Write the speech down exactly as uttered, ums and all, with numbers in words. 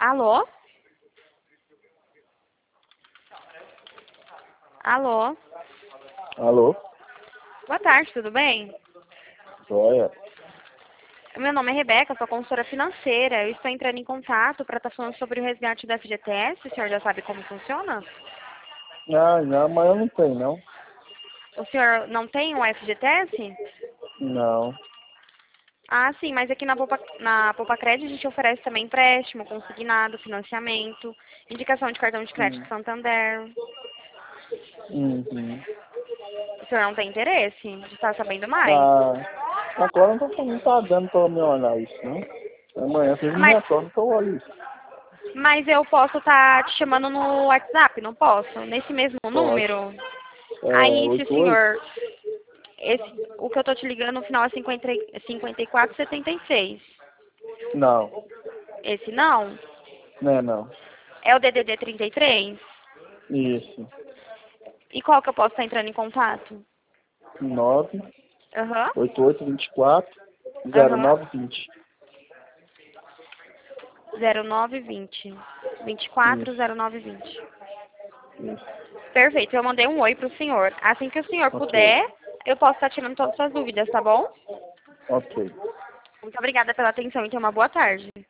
Alô? Alô? Alô? Boa tarde, tudo bem? Joia. Meu nome é Rebeca, sou consultora financeira. Eu estou entrando em contato para estar falando sobre o resgate do F G T S. O senhor já sabe como funciona? Não, não, mas eu não tenho, não. O senhor não tem o F G T S? Não. Ah, sim, mas aqui na Poupa, na Poupa Crédito a gente oferece também empréstimo, consignado, financiamento, indicação de cartão de crédito Hum. Santander. Uhum. O senhor não tem interesse de estar sabendo mais? Ah, agora não, tô, não tá dando pra me olhar isso, não. Amanhã vocês me Mas, retornam que eu olho isso. mas eu posso estar te chamando no WhatsApp, não posso? Nesse mesmo Pode. número? É, Aí, se o oito oito? senhor... Esse, o que eu tô te ligando no final é cinquenta, e- cinquenta e quatro setenta e seis. Não, Esse não? não é não. É o D D D trinta e três? Isso. E qual que eu posso estar entrando em contato? nove Aham, oito oito vinte e quatro zero aham. nove vinte. zero nove vinte. vinte e quatro Isso, zero nove vinte. isso. Perfeito, eu mandei um oi pro senhor. Assim que o senhor Ok, puder, eu posso estar tirando todas as suas dúvidas, tá bom? ok. Muito obrigada pela atenção e tenha uma boa tarde.